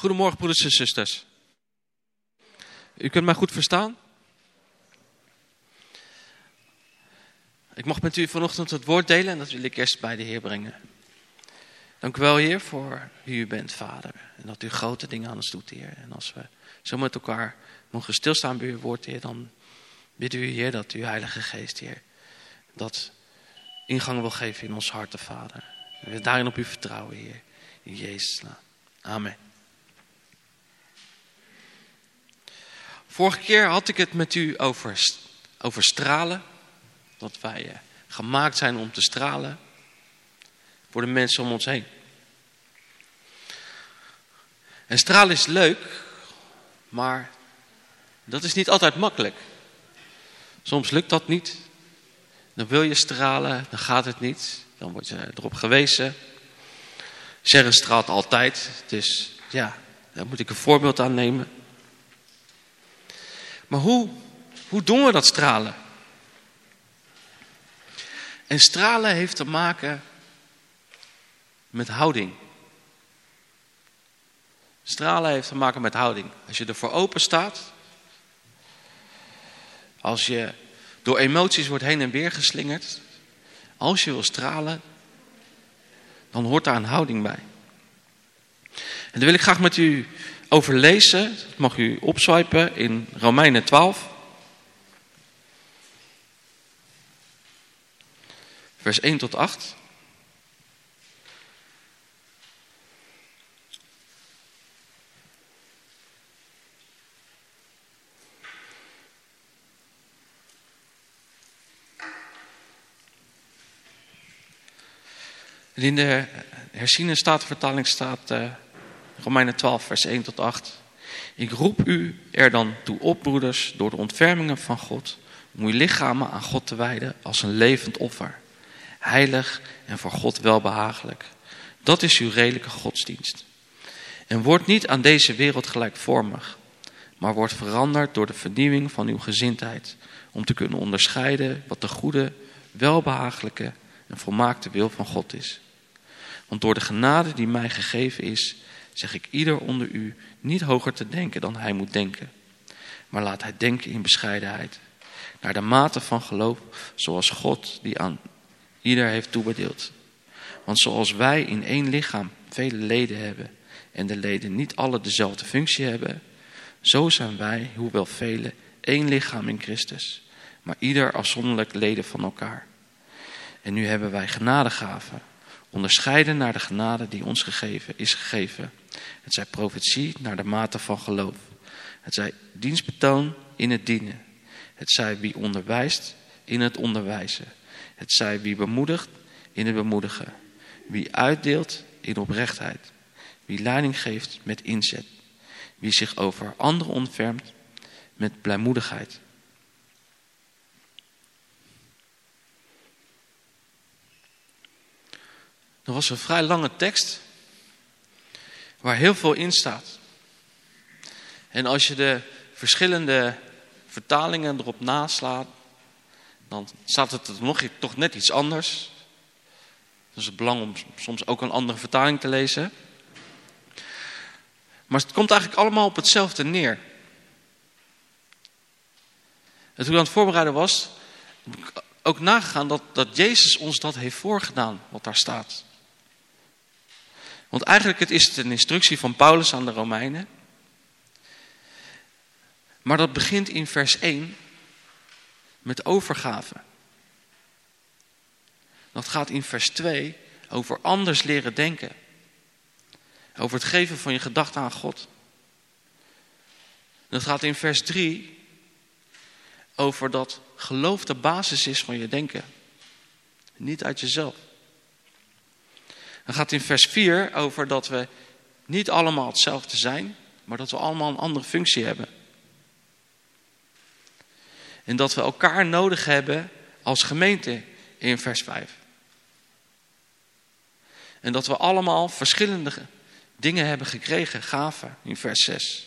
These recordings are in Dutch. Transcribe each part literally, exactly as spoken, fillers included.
Goedemorgen, broeders en zusters. U kunt mij goed verstaan? Ik mag met u vanochtend het woord delen en dat wil ik eerst bij de Heer brengen. Dank u wel, Heer, voor wie u bent, Vader. En dat u grote dingen aan ons doet, Heer. En als we zo met elkaar mogen stilstaan bij uw woord, Heer, dan bidden we u, Heer, dat uw Heilige Geest, Heer, dat ingang wil geven in ons harten, Vader. En we daarin op u vertrouwen, Heer. In Jezus' naam. Amen. Vorige keer had ik het met u over, over stralen. Dat wij uh, gemaakt zijn om te stralen voor de mensen om ons heen. En stralen is leuk, maar dat is niet altijd makkelijk. Soms lukt dat niet. Dan wil je stralen, dan gaat het niet. Dan word je erop gewezen. Sharon straalt altijd, dus ja, daar moet ik een voorbeeld aan nemen. Maar hoe, hoe doen we dat stralen? En stralen heeft te maken met houding. Stralen heeft te maken met houding. Als je ervoor open staat, als je door emoties wordt heen en weer geslingerd, als je wil stralen, dan hoort daar een houding bij. En daar wil ik graag met u over lezen. Dat mag u opswipen in Romeinen twaalf. Vers één tot acht. In de herziene statenvertaling staat uh, Romeinen twaalf, vers één tot acht. Ik roep u er dan toe op, broeders, door de ontfermingen van God, om uw lichamen aan God te wijden als een levend offer. Heilig en voor God welbehagelijk. Dat is uw redelijke godsdienst. En word niet aan deze wereld gelijkvormig, maar word veranderd door de vernieuwing van uw gezindheid, om te kunnen onderscheiden wat de goede, welbehagelijke en volmaakte wil van God is. Want door de genade die mij gegeven is, zeg ik ieder onder u niet hoger te denken dan hij moet denken. Maar laat hij denken in bescheidenheid, naar de mate van geloof zoals God die aan ieder heeft toebedeeld. Want zoals wij in één lichaam vele leden hebben en de leden niet alle dezelfde functie hebben, zo zijn wij, hoewel vele, één lichaam in Christus, maar ieder afzonderlijk leden van elkaar. En nu hebben wij genadegaven, onderscheiden naar de genade die ons gegeven is gegeven. Het zij profetie naar de mate van geloof. Het zij dienstbetoon in het dienen. Het zij wie onderwijst in het onderwijzen. Het zij wie bemoedigt in het bemoedigen. Wie uitdeelt in oprechtheid. Wie leiding geeft met inzet. Wie zich over anderen ontfermt met blijmoedigheid. Dat was een vrij lange tekst, waar heel veel in staat. En als je de verschillende vertalingen erop naslaat, dan staat het er nog toch net iets anders. Dus het belang om soms ook een andere vertaling te lezen. Maar het komt eigenlijk allemaal op hetzelfde neer. En toen ik aan het voorbereiden was, heb ik ook nagegaan dat, dat Jezus ons dat heeft voorgedaan, wat daar staat. Want eigenlijk het is het een instructie van Paulus aan de Romeinen. Maar dat begint in vers één met overgave. Dat gaat in vers twee over anders leren denken. Over het geven van je gedachten aan God. Dat gaat in vers drie over dat geloof de basis is van je denken. Niet uit jezelf. Dan gaat in vers vier over dat we niet allemaal hetzelfde zijn, maar dat we allemaal een andere functie hebben. En dat we elkaar nodig hebben als gemeente in vers vijf. En dat we allemaal verschillende dingen hebben gekregen, gaven in vers zes.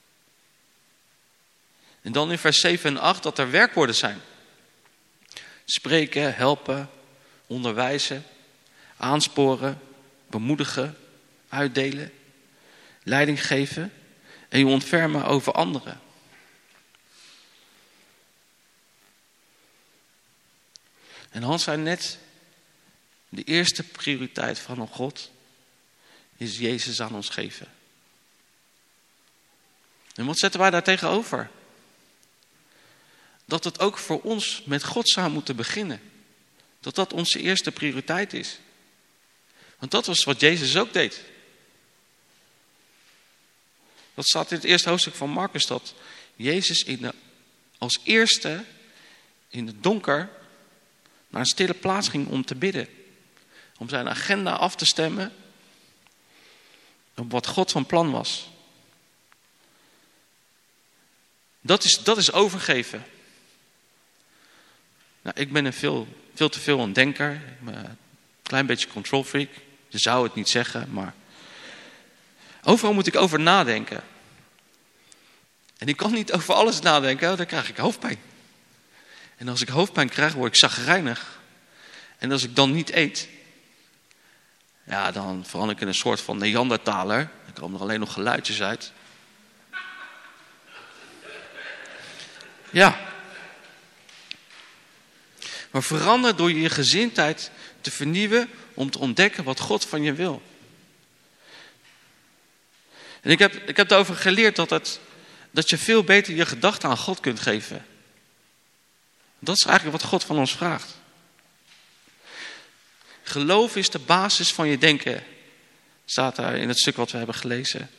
En dan in vers zeven en acht dat er werkwoorden zijn. Spreken, helpen, onderwijzen, aansporen, bemoedigen, uitdelen, leiding geven en je ontfermen over anderen. En Hans zei net, de eerste prioriteit van God is Jezus aan ons geven. En wat zetten wij daar tegenover? Dat het ook voor ons met God zou moeten beginnen. Dat dat onze eerste prioriteit is. Want dat was wat Jezus ook deed. Dat staat in het eerste hoofdstuk van Marcus, dat Jezus in de, als eerste in het donker naar een stille plaats ging om te bidden. Om zijn agenda af te stemmen op wat God van plan was. Dat is, dat is overgeven. Nou, ik ben een veel, veel te veel een denker. Ik ben een klein beetje control freak. Je zou het niet zeggen, maar overal moet ik over nadenken. En ik kan niet over alles nadenken, dan krijg ik hoofdpijn. En als ik hoofdpijn krijg, word ik chagrijnig. En als ik dan niet eet, ja, dan verander ik in een soort van Neandertaler. Dan komen er alleen nog geluidjes uit. Ja. Maar verander door je gezindheid te vernieuwen om te ontdekken wat God van je wil. En ik heb, ik heb erover geleerd dat, het, dat je veel beter je gedachten aan God kunt geven. Dat is eigenlijk wat God van ons vraagt. Geloof is de basis van je denken, staat daar in het stuk wat we hebben gelezen.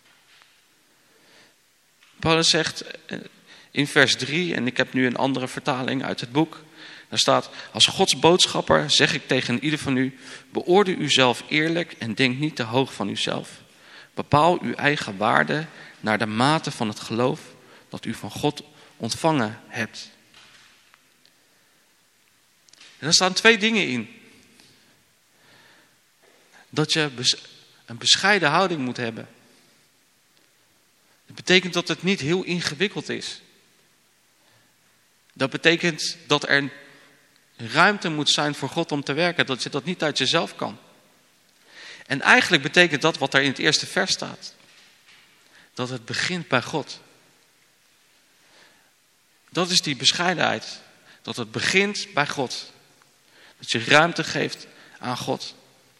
Paulus zegt in vers drie, en ik heb nu een andere vertaling uit het boek. Daar staat, als Gods boodschapper zeg ik tegen ieder van u, beoordeel uzelf eerlijk en denk niet te hoog van uzelf. Bepaal uw eigen waarde naar de mate van het geloof dat u van God ontvangen hebt. En daar staan twee dingen in. Dat je een bescheiden houding moet hebben. Dat betekent dat het niet heel ingewikkeld is. Dat betekent dat er ruimte moet zijn voor God om te werken. Dat je dat niet uit jezelf kan. En eigenlijk betekent dat wat er in het eerste vers staat. Dat het begint bij God. Dat is die bescheidenheid. Dat het begint bij God. Dat je ruimte geeft aan God.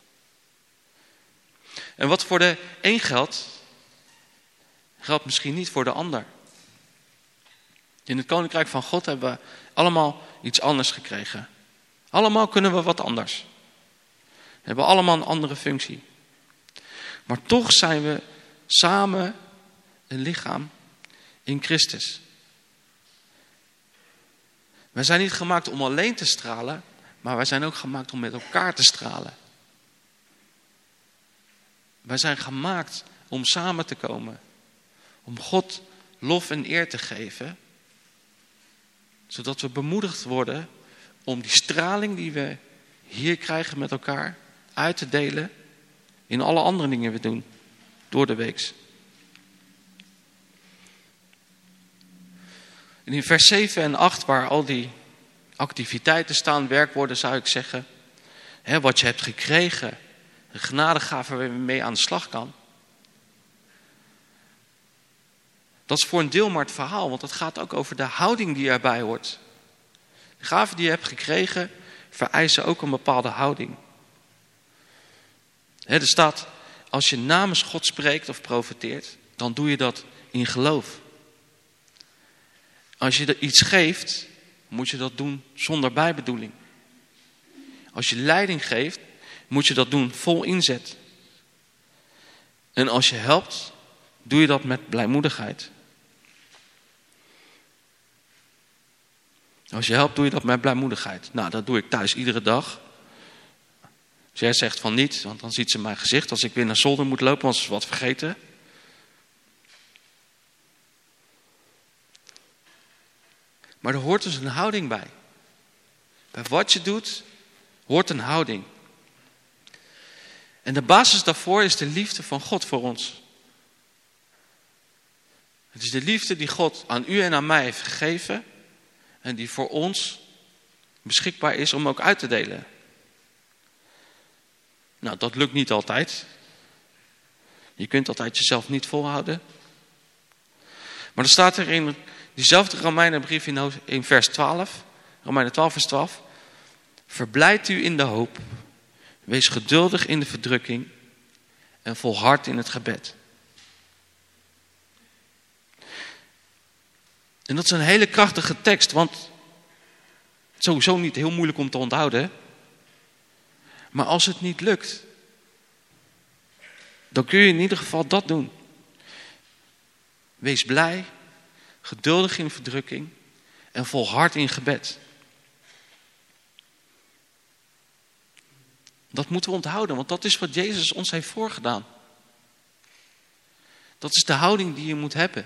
En wat voor de een geldt, geldt misschien niet voor de ander. In het Koninkrijk van God hebben we allemaal iets anders gekregen. Allemaal kunnen we wat anders. We hebben allemaal een andere functie. Maar toch zijn we samen een lichaam in Christus. Wij zijn niet gemaakt om alleen te stralen, maar wij zijn ook gemaakt om met elkaar te stralen. Wij zijn gemaakt om samen te komen. Om God lof en eer te geven. Zodat we bemoedigd worden om die straling die we hier krijgen met elkaar uit te delen in alle andere dingen we doen door de week. En in vers zeven en acht, waar al die activiteiten staan, werkwoorden zou ik zeggen. Hè, wat je hebt gekregen, de genadegave waar je mee aan de slag kan. Dat is voor een deel maar het verhaal, want het gaat ook over de houding die erbij hoort. De gaven die je hebt gekregen vereisen ook een bepaalde houding. Hè, er staat, als je namens God spreekt of profeteert, dan doe je dat in geloof. Als je er iets geeft, moet je dat doen zonder bijbedoeling. Als je leiding geeft, moet je dat doen vol inzet. En als je helpt, doe je dat met blijmoedigheid. Als je helpt, doe je dat met blijmoedigheid. Nou, dat doe ik thuis iedere dag. Als jij zegt van niet, want dan ziet ze mijn gezicht als ik weer naar zolder moet lopen, want ze is wat vergeten. Maar er hoort dus een houding bij. Bij wat je doet, hoort een houding. En de basis daarvoor is de liefde van God voor ons. Het is de liefde die God aan u en aan mij heeft gegeven. En die voor ons beschikbaar is om ook uit te delen. Nou, dat lukt niet altijd. Je kunt altijd jezelf niet volhouden. Maar er staat er in diezelfde Romeinenbrief in, in vers twaalf. Romeinen twaalf vers twaalf. Verblijd u in de hoop. Wees geduldig in de verdrukking. En volhard in het gebed. En dat is een hele krachtige tekst. Want sowieso niet heel moeilijk om te onthouden. Maar als het niet lukt. Dan kun je in ieder geval dat doen. Wees blij. Geduldig in verdrukking. En volhard in gebed. Dat moeten we onthouden, want dat is wat Jezus ons heeft voorgedaan. Dat is de houding die je moet hebben.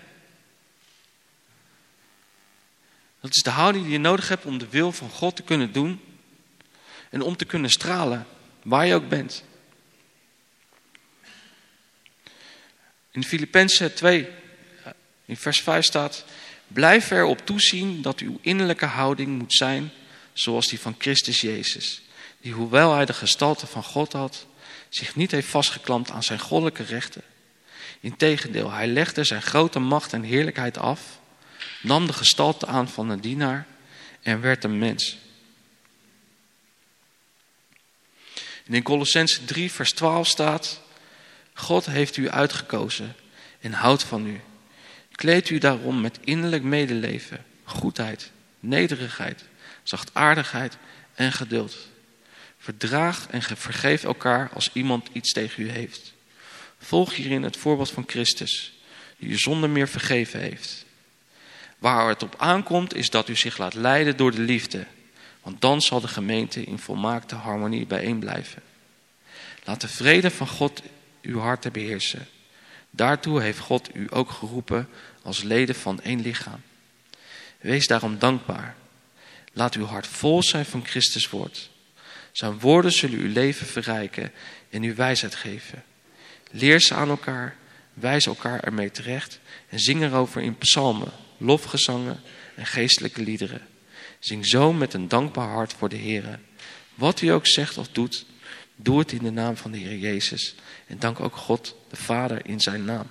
Dat is de houding die je nodig hebt om de wil van God te kunnen doen. En om te kunnen stralen, waar je ook bent. In Filippenzen twee, in vers vijf staat... Blijf erop toezien dat uw innerlijke houding moet zijn zoals die van Christus Jezus. Die, hoewel hij de gestalte van God had, zich niet heeft vastgeklampt aan zijn goddelijke rechten. Integendeel, hij legde zijn grote macht en heerlijkheid af, nam de gestalte aan van een dienaar en werd een mens. En in Kolossenzen drie vers twaalf staat... God heeft u uitgekozen en houdt van u. Kleed u daarom met innerlijk medeleven, goedheid, nederigheid, zachtaardigheid en geduld. Verdraag en vergeef elkaar als iemand iets tegen u heeft. Volg hierin het voorbeeld van Christus, die u zonder meer vergeven heeft. Waar het op aankomt is dat u zich laat leiden door de liefde, want dan zal de gemeente in volmaakte harmonie bijeen blijven. Laat de vrede van God uw harten beheersen. Daartoe heeft God u ook geroepen als leden van één lichaam. Wees daarom dankbaar. Laat uw hart vol zijn van Christus woord. Zijn woorden zullen uw leven verrijken en u wijsheid geven. Leer ze aan elkaar, wijs elkaar ermee terecht en zing erover in psalmen, lofgezangen en geestelijke liederen. Zing zo met een dankbaar hart voor de Heer. Wat u ook zegt of doet, doe het in de naam van de Heer Jezus en dank ook God de Vader in zijn naam.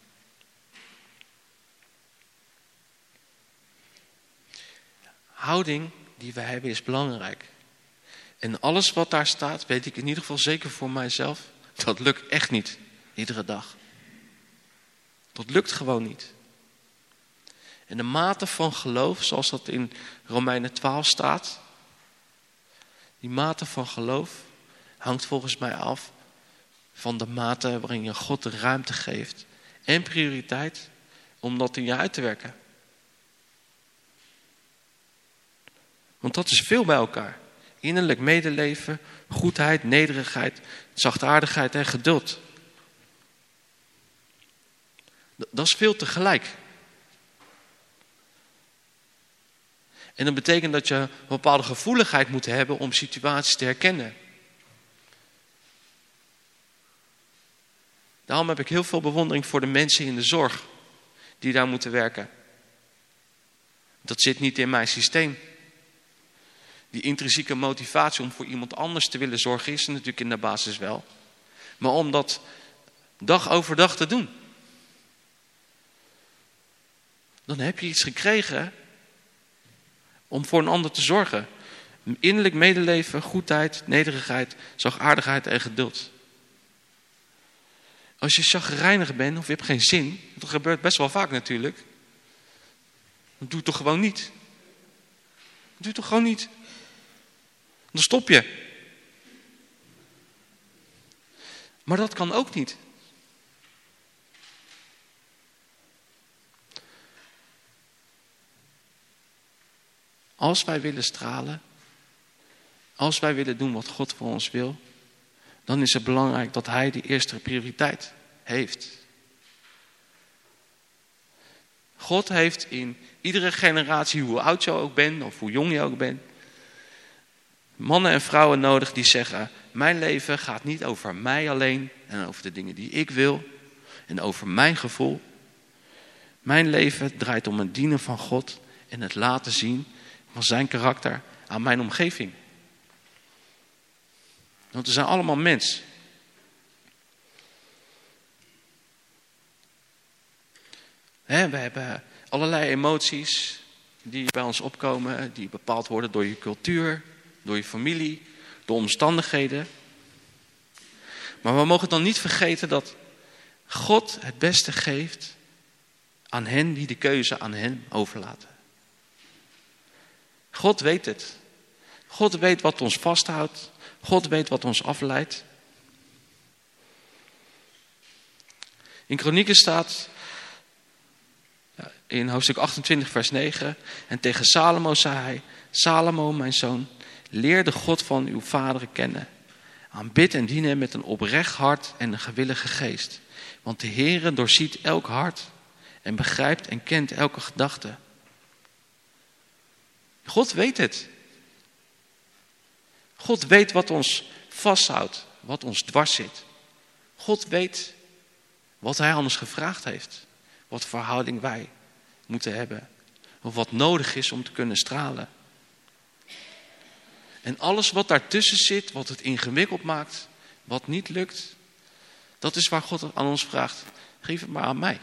Houding die we hebben is belangrijk. En alles wat daar staat, weet ik in ieder geval zeker voor mijzelf, dat lukt echt niet, iedere dag. Dat lukt gewoon niet. En de mate van geloof, zoals dat in Romeinen twaalf staat, die mate van geloof hangt volgens mij af van de mate waarin je God de ruimte geeft en prioriteit om dat in je uit te werken. Want dat is veel bij elkaar. Innerlijk medeleven, goedheid, nederigheid, zachtaardigheid en geduld. Dat is veel tegelijk. En dat betekent dat je een bepaalde gevoeligheid moet hebben om situaties te herkennen. Daarom heb ik heel veel bewondering voor de mensen in de zorg die daar moeten werken. Dat zit niet in mijn systeem. Die intrinsieke motivatie om voor iemand anders te willen zorgen is er natuurlijk in de basis wel. Maar om dat dag over dag te doen. Dan heb je iets gekregen om voor een ander te zorgen. Innerlijk medeleven, goedheid, nederigheid, zachtaardigheid en geduld. Als je chagrijnig bent of je hebt geen zin, dat gebeurt best wel vaak natuurlijk. Dan doe het toch gewoon niet. Doe het toch gewoon niet. Dan stop je. Maar dat kan ook niet. Als wij willen stralen, als wij willen doen wat God voor ons wil, dan is het belangrijk dat Hij de eerste prioriteit heeft. God heeft in iedere generatie, hoe oud je ook bent of hoe jong je ook bent, mannen en vrouwen nodig die zeggen, mijn leven gaat niet over mij alleen en over de dingen die ik wil en over mijn gevoel. Mijn leven draait om het dienen van God en het laten zien van zijn karakter aan mijn omgeving. Want we zijn allemaal mens. He, we hebben allerlei emoties die bij ons opkomen, die bepaald worden door je cultuur, door je familie, door omstandigheden. Maar we mogen dan niet vergeten dat God het beste geeft aan hen die de keuze aan hem overlaten. God weet het. God weet wat ons vasthoudt. God weet wat ons afleidt. In Kronieken staat in hoofdstuk achtentwintig vers negen. En tegen Salomo zei hij: Salomo, mijn zoon, leer de God van uw vaderen kennen. Aanbid en dien hem met een oprecht hart en een gewillige geest. Want de Heere doorziet elk hart en begrijpt en kent elke gedachte. God weet het. God weet wat ons vasthoudt, wat ons dwars zit. God weet wat hij aan ons gevraagd heeft. Wat verhouding wij moeten hebben. Of wat nodig is om te kunnen stralen. En alles wat daartussen zit, wat het ingewikkeld maakt, wat niet lukt, dat is waar God aan ons vraagt. Geef het maar aan mij.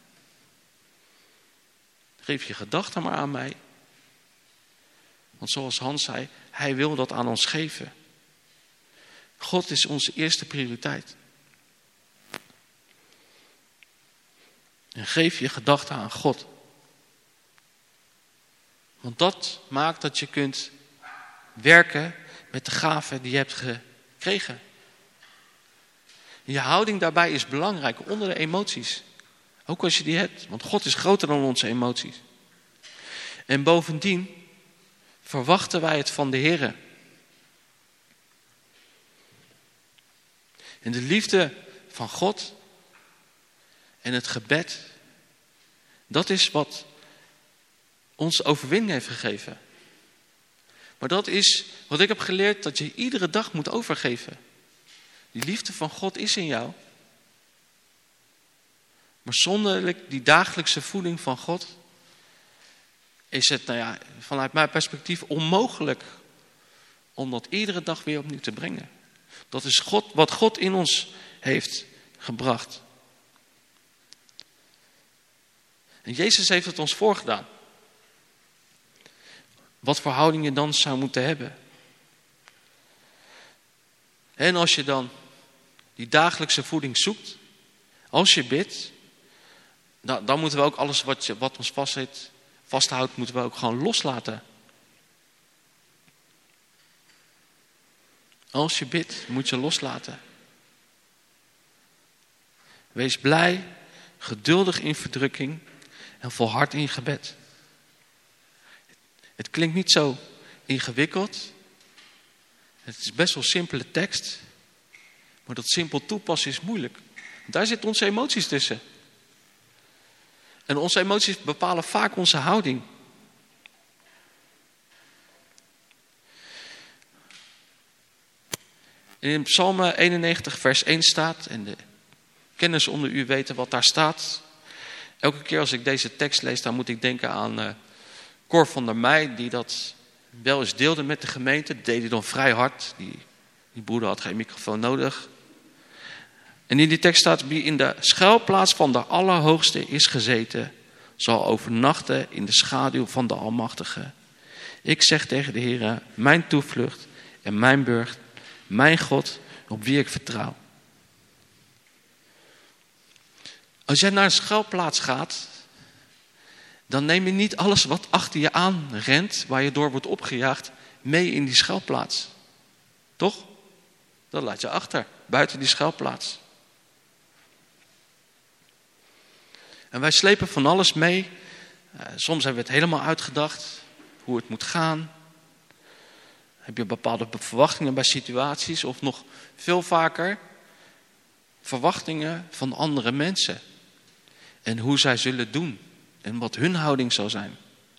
Geef je gedachten maar aan mij. Want zoals Hans zei, hij wil dat aan ons geven. God is onze eerste prioriteit. En geef je gedachten aan God. Want dat maakt dat je kunt werken met de gaven die je hebt gekregen. Je houding daarbij is belangrijk onder de emoties. Ook als je die hebt. Want God is groter dan onze emoties. En bovendien verwachten wij het van de Heere. En de liefde van God en het gebed, dat is wat ons overwinning heeft gegeven. Maar dat is wat ik heb geleerd, dat je iedere dag moet overgeven. Die liefde van God is in jou. Maar zonder die dagelijkse voeding van God is het, nou ja, vanuit mijn perspectief onmogelijk om dat iedere dag weer opnieuw te brengen. Dat is God, wat God in ons heeft gebracht. En Jezus heeft het ons voorgedaan. Wat verhouding je dan zou moeten hebben. En als je dan die dagelijkse voeding zoekt, als je bidt, dan, dan moeten we ook alles wat, je, wat ons vasthoudt, vasthoudt, moeten we ook gewoon loslaten. Als je bidt, moet je loslaten. Wees blij, geduldig in verdrukking en volhard in gebed. Het klinkt niet zo ingewikkeld. Het is best wel simpele tekst. Maar dat simpel toepassen is moeilijk. Daar zitten onze emoties tussen. En onze emoties bepalen vaak onze houding. En in Psalm eenennegentig vers één staat, en de kenners onder u weten wat daar staat. Elke keer als ik deze tekst lees, dan moet ik denken aan uh, Cor van der Meij, die dat wel eens deelde met de gemeente. Dat deed hij dan vrij hard. Die, die broeder had geen microfoon nodig. En in die tekst staat: wie in de schuilplaats van de Allerhoogste is gezeten, zal overnachten in de schaduw van de Almachtige. Ik zeg tegen de Heere, mijn toevlucht en mijn burcht, mijn God, op wie ik vertrouw. Als jij naar een schuilplaats gaat, dan neem je niet alles wat achter je aan rent, waar je door wordt opgejaagd, mee in die schuilplaats. Toch? Dat laat je achter, buiten die schuilplaats. En wij slepen van alles mee. Uh, soms hebben we het helemaal uitgedacht, hoe het moet gaan. Heb je bepaalde verwachtingen bij situaties, of nog veel vaker verwachtingen van andere mensen. En hoe zij zullen doen en wat hun houding zal zijn.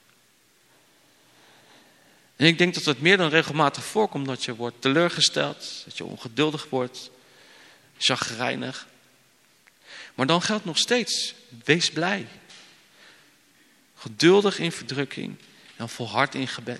En ik denk dat het meer dan regelmatig voorkomt dat je wordt teleurgesteld, dat je ongeduldig wordt, chagrijnig. Maar dan geldt nog steeds, wees blij. Geduldig in verdrukking en volhard in gebed.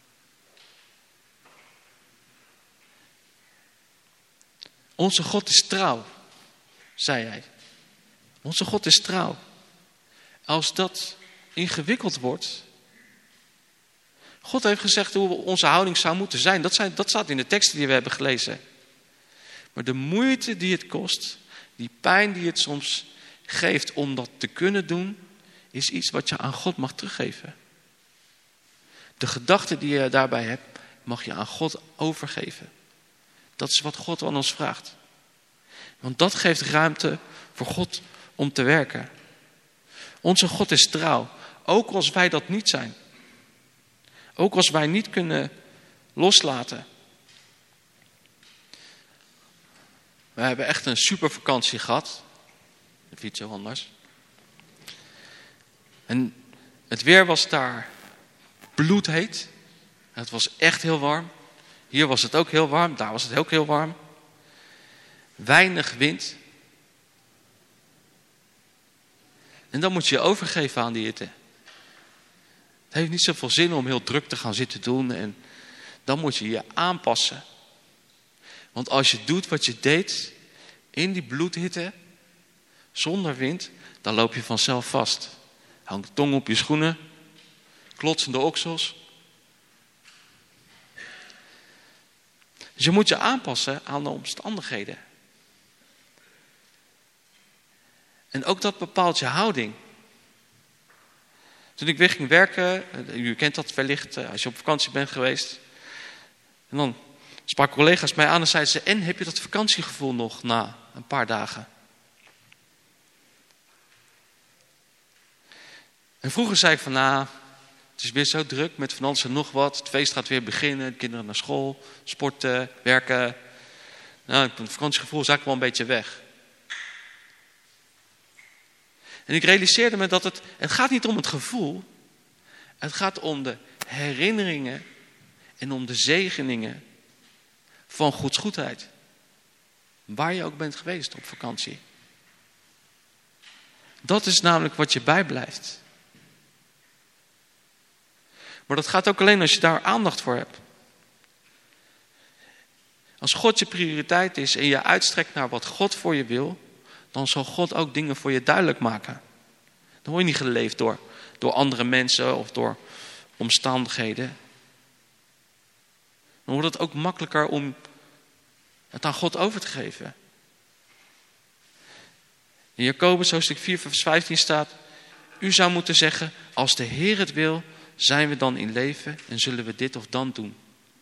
Onze God is trouw, zei hij. Onze God is trouw. Als dat ingewikkeld wordt. God heeft gezegd hoe onze houding zou moeten zijn. Dat, zijn. dat staat in de teksten die we hebben gelezen. Maar de moeite die het kost, die pijn die het soms geeft om dat te kunnen doen, is iets wat je aan God mag teruggeven. De gedachten die je daarbij hebt, mag je aan God overgeven. Dat is wat God van ons vraagt. Want dat geeft ruimte voor God om te werken. Onze God is trouw, ook als wij dat niet zijn. Ook als wij niet kunnen loslaten. We hebben echt een super vakantie gehad. Of iets heel anders. En het weer was daar bloedheet. Het was echt heel warm. Hier was het ook heel warm. Daar was het ook heel warm. Weinig wind. En dan moet je je overgeven aan die hitte. Het heeft niet zoveel zin om heel druk te gaan zitten doen. En dan moet je je aanpassen. Want als je doet wat je deed in die bloedhitte, zonder wind, dan loop je vanzelf vast. Hang de tong op je schoenen, klotsende oksels. Dus je moet je aanpassen aan de omstandigheden. En ook dat bepaalt je houding. Toen ik weer ging werken, u kent dat wellicht als je op vakantie bent geweest. En dan spraken collega's mij aan en zeiden ze, en heb je dat vakantiegevoel nog na een paar dagen? En vroeger zei ik van, nou, het is weer zo druk met van alles en nog wat. Het feest gaat weer beginnen, de kinderen naar school, sporten, werken. Nou, het vakantiegevoel is eigenlijk wel een beetje weg. En ik realiseerde me dat het, het gaat niet om het gevoel. Het gaat om de herinneringen en om de zegeningen van Gods goedheid. Waar je ook bent geweest op vakantie. Dat is namelijk wat je bijblijft. Maar dat gaat ook alleen als je daar aandacht voor hebt. Als God je prioriteit is en je uitstrekt naar wat God voor je wil, dan zal God ook dingen voor je duidelijk maken. Dan word je niet geleefd door, door andere mensen of door omstandigheden. Dan wordt het ook makkelijker om het aan God over te geven. In Jacobus hoofdstuk vier vers vijftien staat, u zou moeten zeggen, als de Heer het wil, zijn we dan in leven en zullen we dit of dan doen.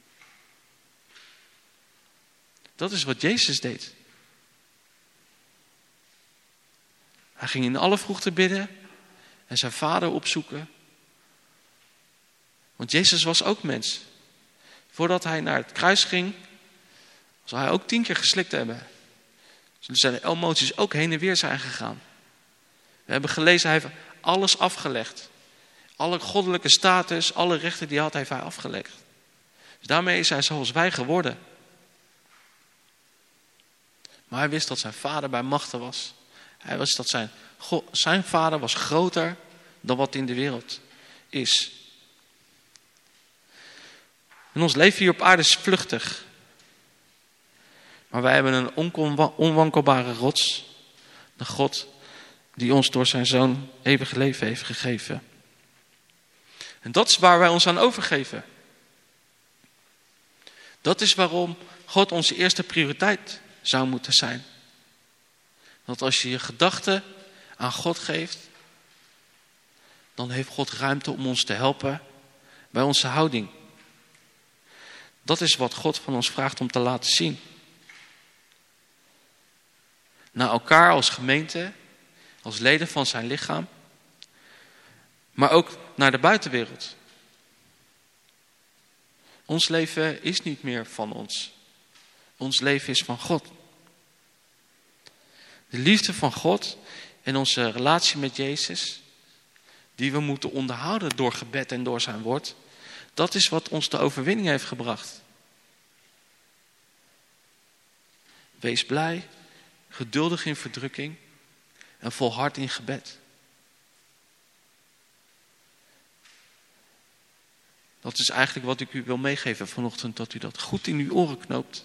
Dat is wat Jezus deed. Hij ging in alle vroegte bidden en zijn vader opzoeken. Want Jezus was ook mens. Voordat hij naar het kruis ging, zou hij ook tien keer geslikt hebben. Dus zijn de emoties ook heen en weer zijn gegaan. We hebben gelezen, hij heeft alles afgelegd. Alle goddelijke status, alle rechten die hij had, heeft hij afgelegd. Dus daarmee is hij zoals wij geworden. Maar hij wist dat zijn vader bij machten was. Hij wist dat zijn, zijn vader was groter dan wat in de wereld is. En ons leven hier op aarde is vluchtig. Maar wij hebben een onwankelbare rots. De God die ons door zijn zoon eeuwig leven heeft gegeven. En dat is waar wij ons aan overgeven. Dat is waarom God onze eerste prioriteit zou moeten zijn. Want als je je gedachten aan God geeft, dan heeft God ruimte om ons te helpen bij onze houding. Dat is wat God van ons vraagt om te laten zien. Naar elkaar als gemeente, als leden van zijn lichaam, maar ook naar de buitenwereld. Ons leven is niet meer van ons. Ons leven is van God. De liefde van God en onze relatie met Jezus, die we moeten onderhouden door gebed en door zijn woord, dat is wat ons de overwinning heeft gebracht. Wees blij, geduldig in verdrukking en volhard in gebed. Dat is eigenlijk wat ik u wil meegeven vanochtend, dat u dat goed in uw oren knoopt.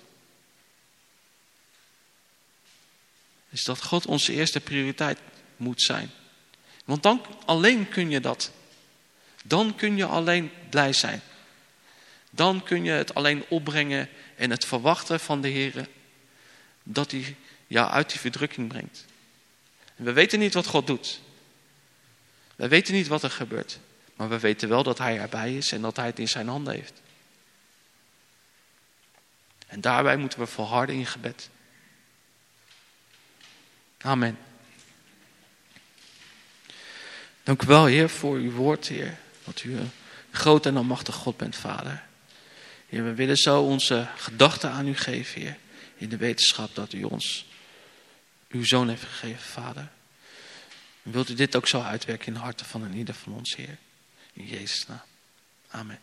Is dat God onze eerste prioriteit moet zijn. Want dan alleen kun je dat. Dan kun je alleen blij zijn. Dan kun je het alleen opbrengen en het verwachten van de Heer. Dat hij jou uit die verdrukking brengt. En we weten niet wat God doet. We weten niet wat er gebeurt. Maar we weten wel dat hij erbij is en dat hij het in zijn handen heeft. En daarbij moeten we volharden in gebed. Amen. Dank u wel, Heer, voor uw woord, Heer. Dat u een groot en almachtig God bent, Vader. Heer, we willen zo onze gedachten aan u geven, Heer. In de wetenschap dat u ons uw Zoon heeft gegeven, Vader. En wilt u dit ook zo uitwerken in de harten van een ieder van ons, Heer. In Jezus' naam. Amen.